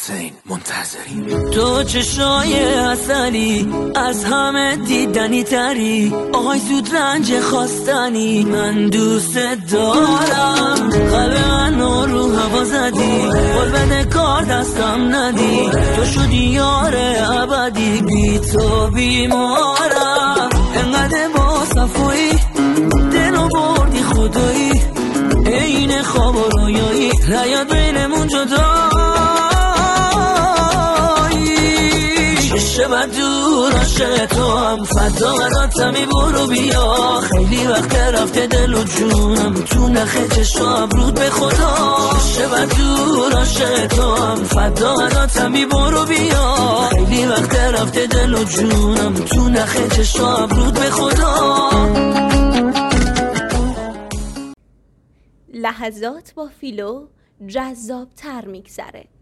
حسین منتظری. تو چشای اصلی از همه دیدنی تری، آهای زود رنج خواستنی، من دوست دارم. قلب منو رو هوا زدی، قول بده کار دستم ندی، تو شدی یار ابدی، بی تو بیمارم. انقدر با صفایی دلو بردی خدایی، این خواب و رویایی نیاد بینمون جدایی. چشه بد دور عاشق تو هم فدا براتمی برو بیا، خیلی وقت رفته دل و جونم تو نخه چشم رود به خدا. چشه بد دور عاشق تو هم فدا براتمی برو بیا، خیلی وقت رفته دل و جونم تو نخه چشم رود به خدا. لحظات با فیلو جذاب تر میگذره.